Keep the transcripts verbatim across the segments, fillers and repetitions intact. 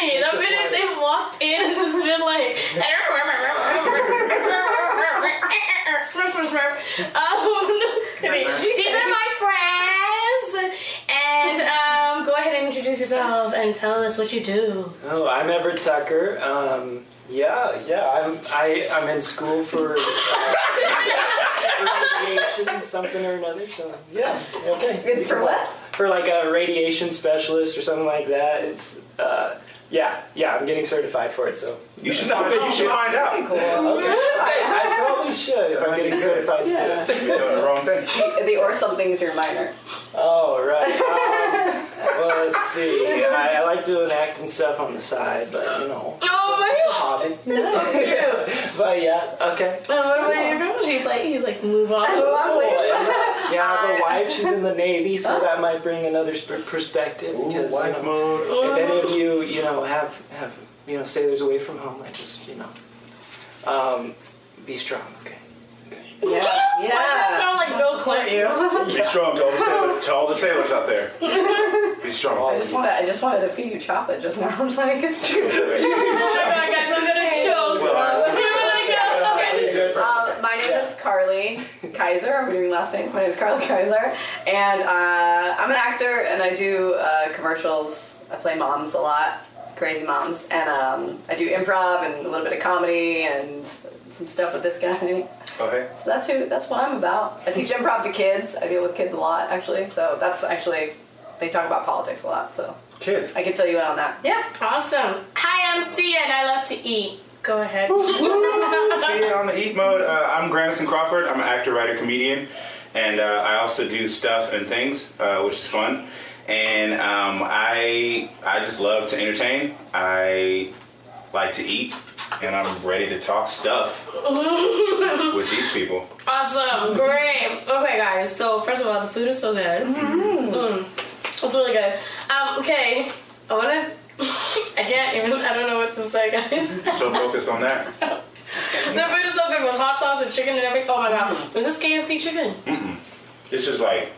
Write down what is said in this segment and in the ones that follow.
funny. The minute they walked in, it's just been like. Smurf, smurf, smurf. Um, no, just kidding. These are my friends. And um, go ahead and introduce yourself and tell us what you do. Oh, I'm Everett Tucker. Um, yeah, yeah, I'm I I'm in school for uh, radiation something or another. So yeah, okay. It's for what? For like a radiation specialist or something like that. It's uh, yeah, yeah. I'm getting certified for it. So you should find you should find out. Cool. Okay. I, I probably should if I'm getting certified. Yeah. You're doing the wrong thing. The or something's your minor. Oh right. Um, well, let's see. I, I like doing acting stuff on the side, but you know. Oh my It's a god. hobby. You're so cute. But yeah, okay. And what about your girl? She's like, he's like, move on. Move on, Oh, please. yeah, yeah, I have a wife. She's in the Navy, so that might bring another sp- perspective. Ooh, Because you wife know, mode. if any of you, you know, have have you know sailors away from home, I just you know, um, be strong. Okay. Yeah. Why does that Yeah. sound like Bill Clinton? Be strong to all the sailors, to all the sailors out there. Be strong. I just wanted, I just wanted to feed you chocolate just now. I'm like, Oh my god, guys, I'm gonna choke. Well, Okay. Um, my name is Carly Kaiser. Are we doing last names? My name is Carly Kaiser, and uh, I'm an actor, and I do uh, commercials. I play moms a lot, crazy moms, and um, I do improv and a little bit of comedy and some stuff with this guy. Okay. So that's who. That's what I'm about. I teach improv to kids. I deal with kids a lot, actually. So that's actually they talk about politics a lot. So Kids. I can fill you in on that. Yeah. Awesome. Hi, I'm Sia, and I love to eat. Go ahead. See you on the Eat Mode. Uh, I'm Grandison Crawford. I'm an actor, writer, comedian, and uh, I also do stuff and things, uh, which is fun. And um, I I just love to entertain. I like to eat, and I'm ready to talk stuff with these people. Awesome. Great. Okay, guys. So, first of all, the food is so good. Mm. It's really good. Um, okay. I want to... I can't even... I don't know what to say, guys. So focused on that. The food is so good with hot sauce and chicken and everything. Oh, my God. Is this K F C chicken? Mm-mm. It's just like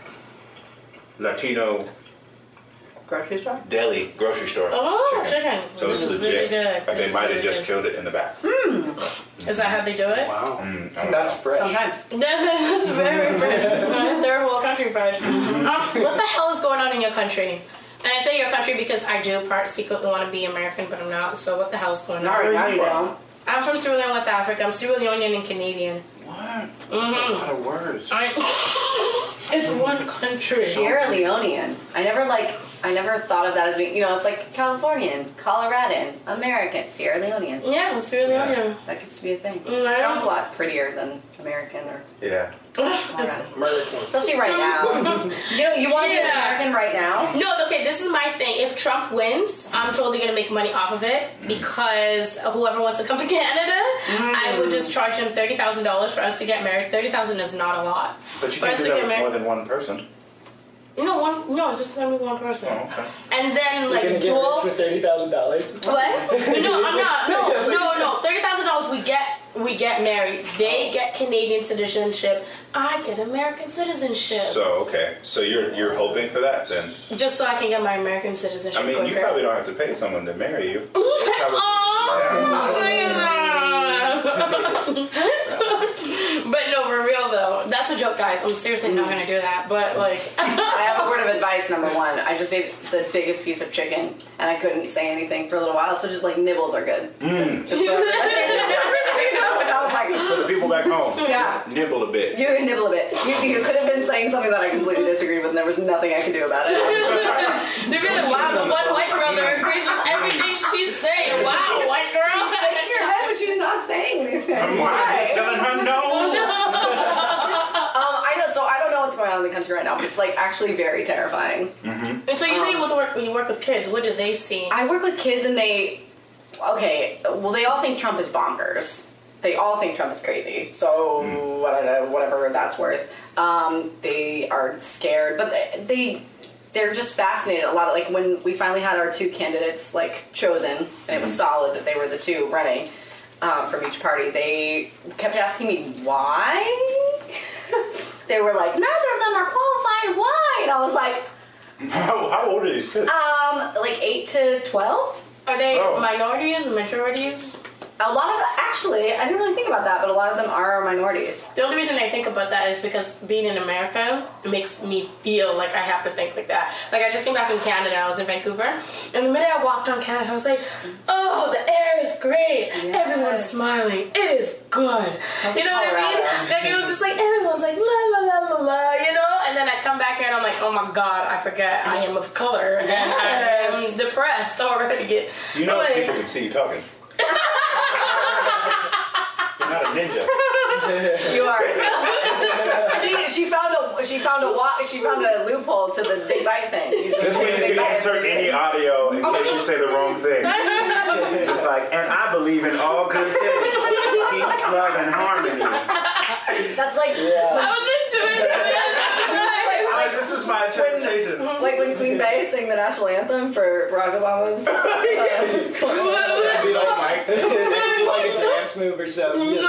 Latino Grocery store. deli grocery store. Oh, chicken. So this is really legit. good. Like This they is might really have just good. killed it in the back. Is that how they do it? Wow. Mm, I don't That's know. fresh. Sometimes. That's very fresh. Third world country fresh. Um, what the hell is going on in your country? And I say your country because I do part secretly want to be American, but I'm not. So what the hell's going on? All right, now you don't. I'm from Sierra Leone, West Africa. I'm Sierra Leonean and Canadian. What? That's Mhm. a lot of words. I, it's one country. Sierra Leonean. I never like. I never thought of that as being. You know, it's like Californian, Coloradan, American, Sierra Leonean. Yeah, I'm Sierra Leonean. That gets to be a thing. Mm, Sounds a lot prettier than American or Yeah. Colorado. American. Especially right now. You know, you want to be Yeah. American right now? No, okay, this is my thing. If Trump wins, I'm totally going to make money off of it because whoever wants to come to Canada, I would just charge them thirty thousand dollars for us to get married. thirty thousand dollars is not a lot. But you For can't us do to that get with married. more than one person. No, one, no, just gonna be one person. Oh, okay. And then, You're like, gonna get dual... rich for thirty thousand dollars. What? No, I'm not. No, no, no. Thirty thousand dollars. We get we get married. They get Canadian citizenship. I get American citizenship. So okay, so you're you're hoping for that then? Just so I can get my American citizenship I mean, quicker. you probably don't have to pay someone to marry you. Oh, but no, for real though, that's a joke, guys. I'm seriously not gonna do that. But like, I have a word of advice. Number one, I just ate the biggest piece of chicken, and I couldn't say anything for a little while. So just like nibbles are good. Mm. Just so I was like, For the people back home, Yeah. nibble a bit. you can nibble a bit. You, you could have been saying something that I completely disagree with, and there was nothing I could do about it. they're gonna wow, the one white girl that agrees with everything she's saying. Wow, white girl. She's shaking her head, but she's not saying anything. I'm Why? just telling her no. Um, I know. So I don't know what's going on in the country right now, but it's like actually very terrifying. So you say with work when you work with kids, what do they see? I work with kids, and they, okay, well, they all think Trump is bonkers. They all think Trump is crazy. So whatever, whatever that's worth. Um, they are scared, but they, they they're just fascinated. A lot of like when we finally had our two candidates like chosen, and it was solid that they were the two running um, from each party. They kept asking me why. They were like, neither of them are qualified. Why? And I was like, How, how old are these kids? um, like eight to twelve. Are they Oh. minorities or majorities? A lot of actually, I didn't really think about that, but a lot of them are minorities. The only reason I think about that is because being in America makes me feel like I have to think like that. Like I just came back from Canada, I was in Vancouver, and the minute I walked on Canada, I was like, oh, the air is great. Yes. Everyone's smiling. It is good. Sounds you know what I mean? Colorado. Like it was just like everyone's like la la la la la, you know. And then I come back here and I'm like, oh my god, I forget I am of color and I am Yes. depressed already. You know Like- people can see you talking. You're not a ninja. You are. she she found a she found a wa- she found a loophole to the Big Bite thing. You just This way say you Big can Bite. insert any audio in case you say the wrong thing. Just like, and I believe in all good things. Peace, love, and harmony. That's like I was into it. Like, this is my interpretation. like when Queen Bey sang the national anthem for Barack Obama's. Uh, That'd be like, Mike. like a dance move or something. Just,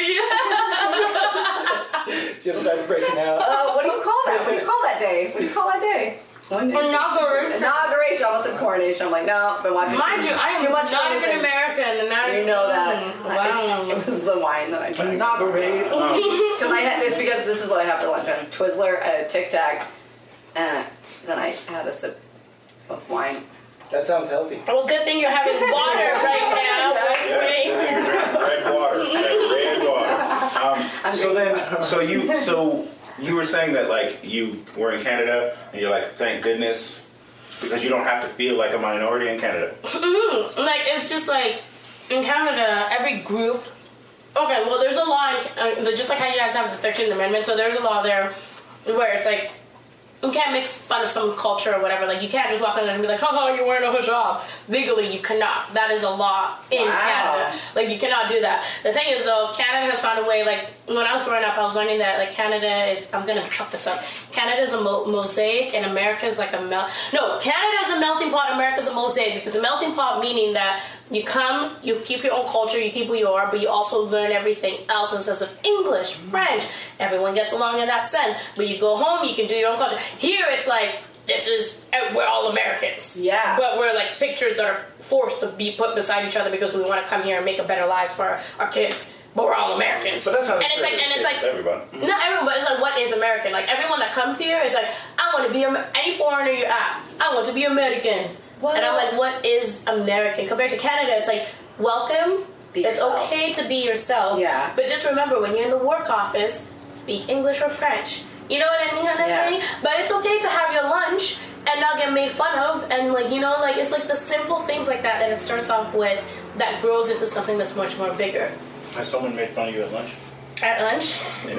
just start breaking out. uh, what do you call that? What do you call that day? What do you call that day? One day. Inauguration. Inauguration. I almost said coronation. I'm like, no, been watching. Mind too, you, I am too much not Frozen. even American, and now You know that. Wow. It was the wine that I drank. Inaugurate. Um, Because I had this because this is what I have for lunch. I had a Twizzler, I had a Tic Tac, and then I had a sip of wine. That sounds healthy. Well, good thing you're having water right now with Yes, me. you drink red water. Red, red water. Um, I'm so drinking- then, so you, so you were saying that like you were in Canada and you're like, thank goodness, because you don't have to feel like a minority in Canada. Mm-hmm. Like it's just like in Canada, every group. Okay, well, there's a law, in, uh, just like how you guys have the thirteenth Amendment. So there's a law there where it's like you can't make fun of some culture or whatever. Like you can't just walk in there and be like, "Haha, you're wearing a hijab." Legally, you cannot. That is a law in Wow. Canada. Like you cannot do that. The thing is, though, Canada has found a way. Like when I was growing up, I was learning that like Canada is. I'm gonna cut this up. Canada is a mo- mosaic, and America is like a mel. No, Canada is a melting pot. America is a mosaic because a melting pot meaning that you come, you keep your own culture, you keep who you are, but you also learn everything else in the sense of English, French. Everyone gets along in that sense. But you go home, you can do your own culture. Here, it's like this is we're all Americans. Yeah. But we're like pictures that are forced to be put beside each other because we want to come here and make a better lives for our, our kids. But we're all Americans. But that's not and it's like, and it's like, everybody. not everyone, but it's like, what is American? Like everyone that comes here is like, I want to be Amer- any foreigner you ask. I want to be American. Well- and I'm like, what is American compared to Canada? It's like, welcome. Be It's yourself. okay to be yourself. Yeah. But just remember, when you're in the work office, speak English or French. You know what I mean, kind of Yeah. thing. But it's okay to have your lunch and not get made fun of, and like you know, like it's like the simple things like that that it starts off with that grows into something that's much more bigger. Has someone made fun of you at lunch? At lunch? Yeah. No.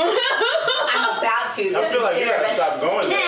I'm about to. I This feel is like you gotta different. stop going there.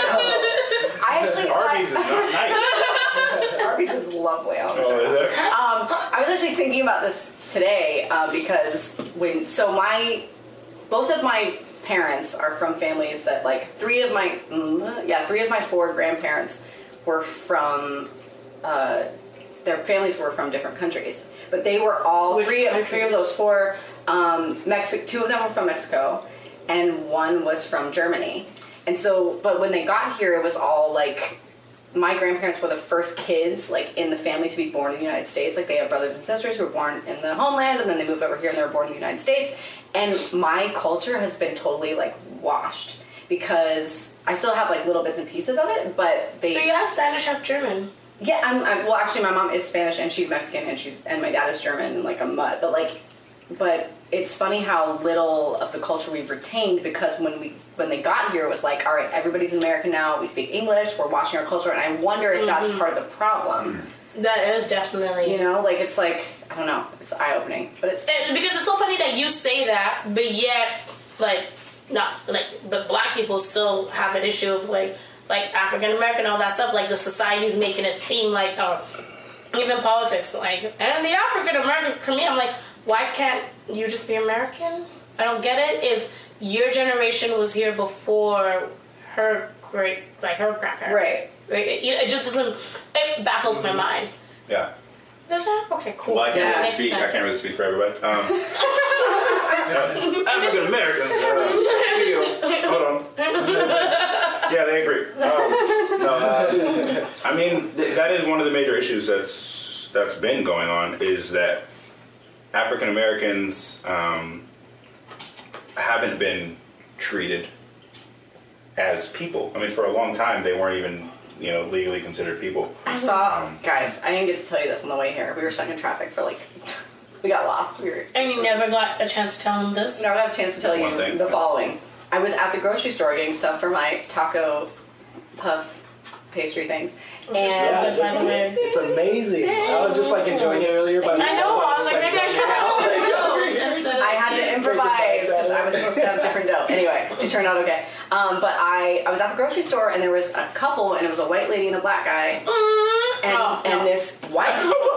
I actually so Arby's is not nice. Arby's is lovely. I'll Oh, is it? Um, I was actually thinking about this today uh, because when so my both of my parents are from families that like three of my mm, yeah three of my four grandparents were from uh, their families were from different countries, but they were all Which three of countries? three of those four um, Mexico two of them were from Mexico and one was from Germany. And so but when they got here it was all like my grandparents were the first kids like in the family to be born in the United States. Like they have brothers and sisters who were born in the homeland and then they moved over here and they were born in the United States. And my culture has been totally like washed because I still have like little bits and pieces of it, but they So you have Spanish, half German. yeah, I'm, I'm well actually my mom is Spanish and she's Mexican and she's and my dad is German and like a mutt. But like but it's funny how little of the culture we've retained because when we when they got here it was like, all right, everybody's American now, we speak English, we're washing our culture, and I wonder if that's part of the problem. That is definitely. You know, like it's like I don't know, it's eye opening, but it's And- because it's so funny that you say that, but yet, like, not like, but black people still have an issue of like, like African American, all that stuff. Like the society's making it seem like, oh, even politics, like, and the African American. To me, I'm like, why can't you just be American? I don't get it. If your generation was here before her great, like her grandparents, Right. Right? It, it just doesn't. It baffles my mind. Yeah. Does that? Okay, cool. Well, I can't Yeah. really Makes speak. I sense. can't really speak for everybody. Um, uh, African Americans. Uh, hold on. Yeah, they agree. Um, no, uh, I mean th- that is one of the major issues that's that's that's been going on is that African Americans um, haven't been treated as people. I mean, for a long time, they weren't even, you know, legally considered people. I saw, Um, guys, I didn't get to tell you this on the way here. We were stuck in traffic for like, we got lost. We were. And you never got a chance to tell him this? Never got a chance to tell That's you one thing. the following. I was at the grocery store getting stuff for my taco puff pastry things. Which And are so good, by the way. It's amazing. I was just like enjoying it earlier by I myself. know, I was just, like, maybe I should zoning out. have one of those instead of... I had to improvise because I was supposed to have different dough. Anyway, it turned out okay. Um, but I, I was at the grocery store and there was a couple and it was a white lady and a black guy. Mm, And, oh, and no. this white,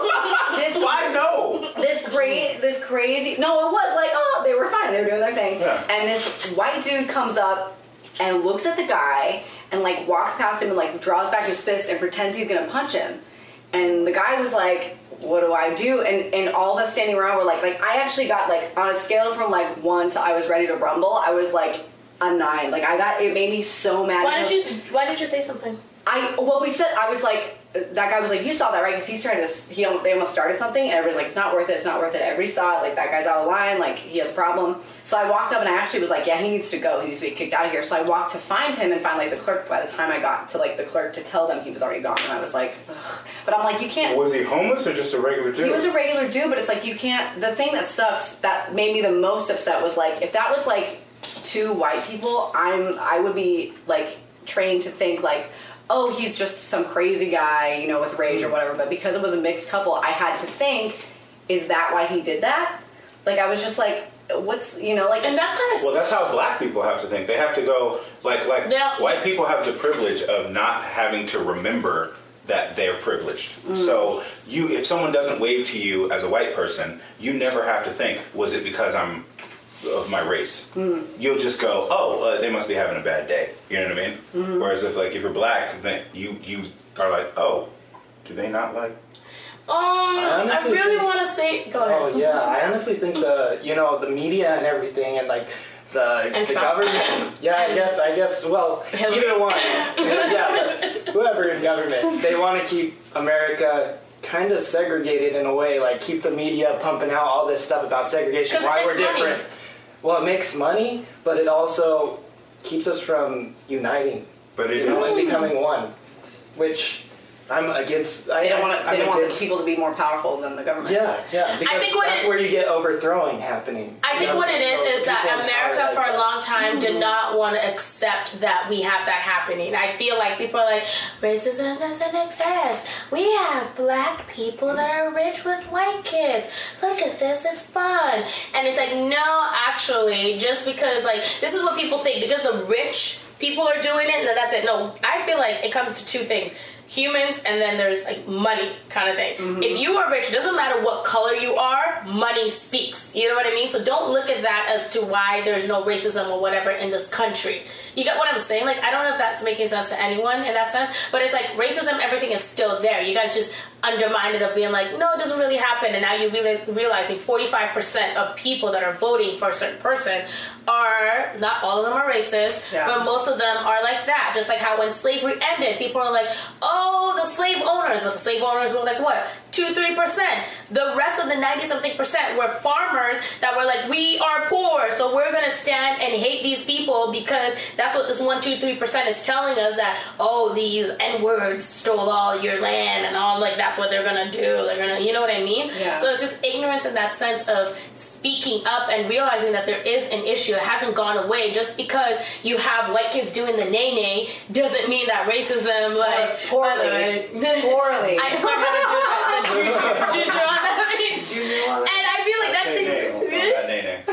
this I know. this cra- this crazy. No, it was like, oh, they were fine. They were doing their thing. Yeah. And this white dude comes up and looks at the guy and like walks past him and like draws back his fist and pretends he's gonna punch him. And the guy was like, "What do I do?" And and all of us standing around were like, like I actually got like on a scale from like one to I was ready to rumble. I was like a nine. Like I got it made me so mad. Why did because- you, why did you say something? I well, we said I was like that guy was like, you saw that, right? Because he's trying to he al- they almost started something and everybody's like, it's not worth it, it's not worth it. Everybody saw it, like that guy's out of line, like he has a problem. So I walked up and I actually was like, yeah, he needs to go, he needs to be kicked out of here. So I walked to find him and find like the clerk. By the time I got to like the clerk to tell them, he was already gone, and I was like, ugh. But I'm like, you can't. Was he homeless or just a regular dude? He was a regular dude, but it's like you can't. The thing that sucks that made me the most upset was like if that was like two white people, I'm I would be like trained to think like, oh, he's just some crazy guy, you know, with rage or whatever. But because it was a mixed couple, I had to think, is that why he did that? Like I was just like, what's you know like And that's kind of... Well, that's how black people have to think. They have to go like like Yeah. white people have the privilege of not having to remember that they're privileged. So you, if someone doesn't wave to you as a white person, you never have to think, was it because I'm of my race? You'll just go, oh, uh, they must be having a bad day. You know what I mean? Whereas if like if you're black, then you you are like, oh, do they not like? Um, I, honestly really think- want to say... Go ahead. Oh yeah, I honestly think the you know the media and everything and like the, And the Trump. government. Yeah, I guess I guess well Hillary. either one. Yeah, but whoever in government, they want to keep America kind of segregated in a way. Like keep the media pumping out all this stuff about segregation, 'Cause it why we're makes money. different. Well, it makes money, but it also keeps us from uniting. But it You know, and is. becoming one, which I'm against. I, they don't want to I'm they don't want the against- people to be more powerful than the government. Yeah, yeah. Because think what that's it- where you get overthrowing happening. I think you know? what it is So is that people are America like for a that. long time did not want to accept that we have that happening. I feel like people are like, racism doesn't exist. We have black people that are rich with white kids. Look at this, it's fun. And it's like, no, actually, just because like this is what people think, because the rich people are doing it, and that's it. No, I feel like it comes to two things. Humans, and then there's like money kind of thing. Mm-hmm. If you are rich, it doesn't matter what color you are, money speaks. You know what I mean? So don't look at that as to why there's no racism or whatever in this country. You get what I'm saying? Like, I don't know if that's making sense to anyone in that sense, but it's like racism, everything is still there. You guys just undermine it of being like, no, it doesn't really happen. And now you're really realizing forty-five percent of people that are voting for a certain person are, not all of them are racist, Yeah. but most of them are like that. Just like how when slavery ended, people are like, oh, the slave owners. But the slave owners were like, what? Two, three percent. The rest of the ninety-something percent were farmers that were like, we are poor, so we're going to stand and hate these people because that's what this one, two, three percent is telling us, that, oh, these N-words stole all your land and all, like, that's what they're going to do. They're going to, you know what I mean? Yeah. So it's just ignorance in that sense of speaking up and realizing that there is an issue. It hasn't gone away. Just because you have white kids doing the nay-nay doesn't mean that racism, like... Poorly. Poorly. I just learned how to do that. The juju, juju on that. Juju on that. And I feel like that Nay, nay. Don't takes... throw that nay, nay.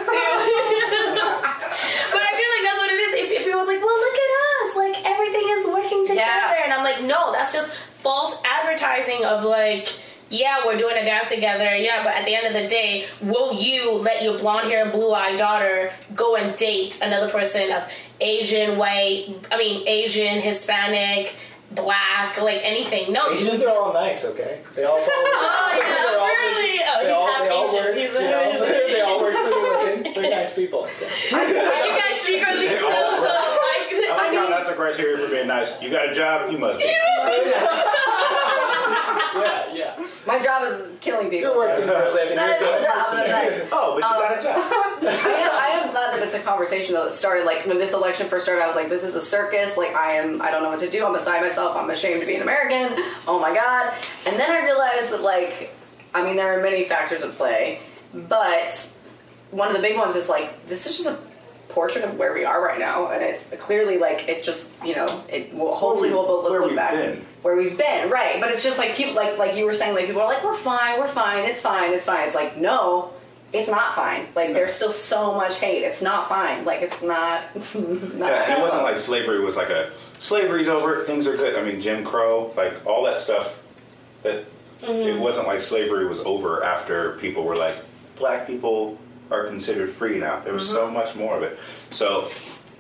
But I feel like that's what it is. If, if it was like, well, look at us. Like, everything is working together. Yeah. And I'm like, no, that's just false advertising of like... Yeah, we're doing a dance together. Yeah, but at the end of the day, will you let your blonde hair and blue eyed daughter go and date another person of Asian, white, I mean, Asian, Hispanic, black, like anything? No. Asians are all nice, okay? They all follow. Oh, yeah, they're all really? just- Oh, they he's all- half they all Asian. work, He's you a know, Asian. They all work for the living. They're nice people. Okay. Are you guys secretly still so like... I like how that's a criteria for being nice. You got a job, you must be. Yeah, yeah. My job is killing people. You're working for a living. That You're is good. the job. That's nice. Oh, but you got a job. I am, I am glad that it's a conversation though that started like when this election first started. I was like, this is a circus. Like I am, I don't know what to do. I'm beside myself. I'm ashamed to be an American. Oh my god. And then I realized that like, I mean, there are many factors at play, but one of the big ones is like this is just a portrait of where we are right now, and it's clearly like it just you know it will hopefully we'll both look, where look we've back been. where we've been, right? But it's just like people like like you were saying, like people are like we're fine, we're fine, it's fine, it's fine. It's like no. It's not fine. Like, there's still so much hate. It's not fine. Like, it's not... It's not Yeah, and it wasn't like slavery was like a, slavery's over, things are good. I mean, Jim Crow, like, all that stuff, that Mm-hmm. it wasn't like slavery was over after people were like, black people are considered free now. There was Mm-hmm. so much more of it. So,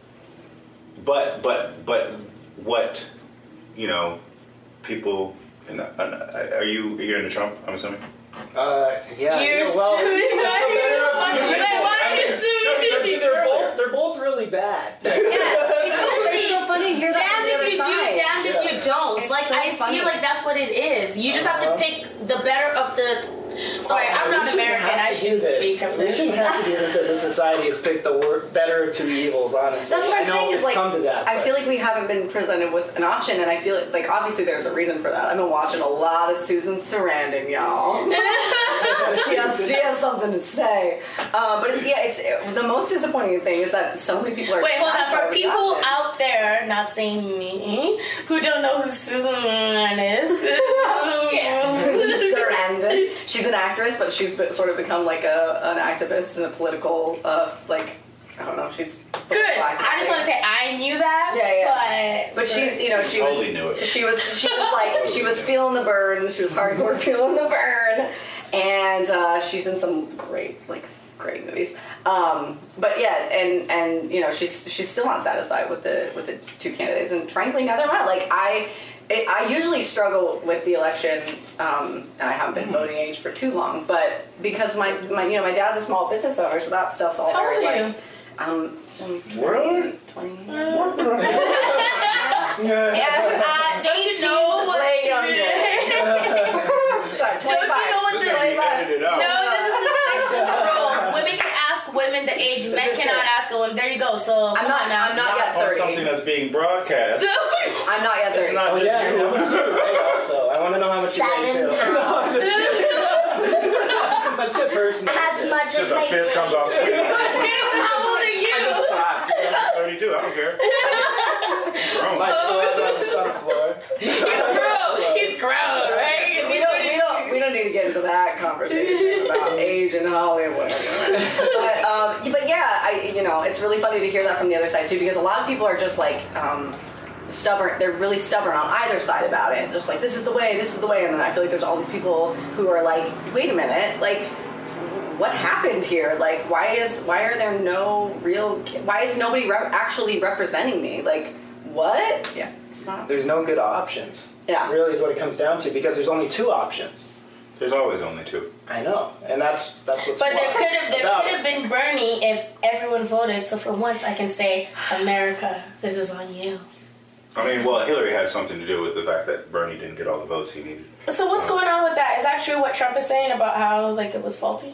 but, but, but what, you know, people... And, uh, are you, you're into Trump, I'm assuming? Uh, yeah. You're yeah, well, suing me. Wait, Why are you suing me? They're both, they're both really bad. Yeah, it's so It's so funny to hear that from damned the if other you side. do, damned if you don't. It's like so I funny. feel like that's what it is. You just have to Uh-huh. pick the better of the. Sorry, Oh, I'm we not shouldn't American. have I to do shouldn't this. speak of We this. shouldn't have to do this as a society. Is pick the wor- better of two evils. Honestly, That's what I'm I know saying. it's Is like come to that. I but- feel like we haven't been presented with an option, and I feel like, like obviously there's a reason for that. I've been watching a lot of Susan Sarandon, y'all. she has she has something to say. Uh, but it's yeah, it's it, the most disappointing thing is that so many people are. Wait, hold on. satisfied For with the people option. out there, not saying me, who don't know who Susan is. Susan Sarandon. She's an actress, but she's be- sort of become like a an activist and a political uh, like I don't know. She's Good. I just want to say I knew that. Yeah, yeah. But, But she's, you know, she Totally was, knew it. she was, she was like, she was feeling the burn. She was hardcore feeling the burn, and uh, she's in some great, like, great movies. Um, but yeah, and and you know, she's she's still not satisfied with the with the two candidates, and frankly, neither am I. Like I. It, I usually struggle with the election, um, and I haven't been voting age for too long. But because my, my, you know, my dad's a small business owner, so that stuff's all How very old are like, um, I'm Really? twenty. uh, Yeah. don't you know what? Way younger. Sorry, Don't you know what the? Good thing we edited it out. No, this is the sexist role. Women can ask women the age. Men This is cannot true. ask a woman. There you go. So I'm come not. on now. I'm not yet On thirty. something that's being broadcast. I'm not yet It's thirty. not Oh just yeah, you. how much do you weigh also? I want to know how much you weigh Seven too. Let's get personal. As much Just a fist comes off screen. Harrison, how old are you? I'm thirty-two, I don't care. Grown. My toilet on the floor. He's grown. He's grown, right? We don't, we don't. We don't need to get into that conversation about age in Hollywood. But um, but yeah, I you know it's really funny to hear that from the other side too, because a lot of people are just like. Um, stubborn they're really stubborn on either side about it, just like this is the way this is the way and then I feel like there's all these people who are like wait a minute, like what happened here, like why is why are there no real why is nobody rep- actually representing me, like what yeah it's not There's no good options. Yeah. Really is what it comes down to, because there's only two options. There's always only two. I know, and that's that's what's. But there wild could have there about could it. have been Bernie if everyone voted. So for once, I can say, America, this is on you. I mean, well, Hillary had something to do with the fact that Bernie didn't get all the votes he needed. So what's going on with that? Is that true? What Trump is saying about how like it was faulty?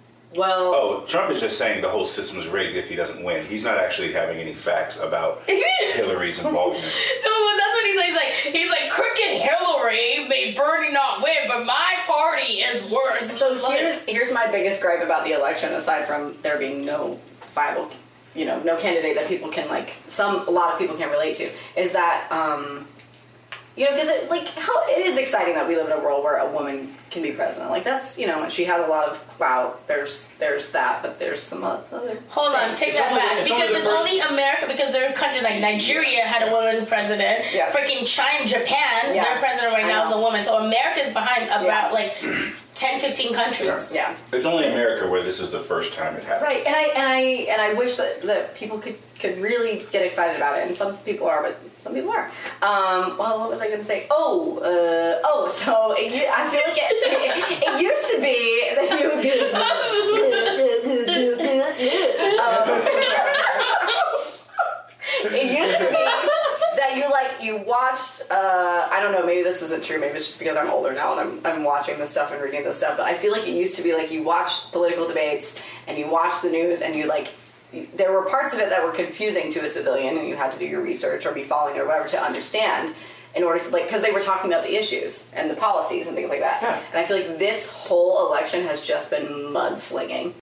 well Oh, Trump is just saying the whole system is rigged if he doesn't win. He's not actually having any facts about Hillary's involvement. No, but that's what he's like. He's like, he's like, crooked Hillary made Bernie not win, but my party is worse. so here's here's my biggest gripe about the election, aside from there being no viable you know no candidate that people can like some a lot of people can relate to, is that um you know, because it, like, how it is exciting that we live in a world where a woman can be president. Like, that's, you know, she has a lot of clout. There's, there's that, but there's some other. Hold on, take It's that only- back. it's Because only the it's first- only America, because there are countries like Nigeria had a woman president. Yeah. Freaking China, Japan, Yeah. their president right I now is know. a woman. So America's behind about Yeah. like ten, fifteen countries. Yeah. It's only America where this is the first time it happened. Right, and I and I and I wish that, that people could, could really get excited about it, and some people are, but some people are. Um, well, what was I going to say? Oh, uh, oh, so it, u- I feel like it, it, it used to be that you um, it used to be that you like you watched. Uh, I don't don't know, maybe this isn't true, maybe it's just because I'm older now and I'm, I'm watching this stuff and reading this stuff, but I feel like it used to be like you watch political debates and you watch the news and you like, there were parts of it that were confusing to a civilian and you had to do your research or be following it or whatever to understand in order to, like, because they were talking about the issues and the policies and things like that. Yeah. And I feel like this whole election has just been mudslinging.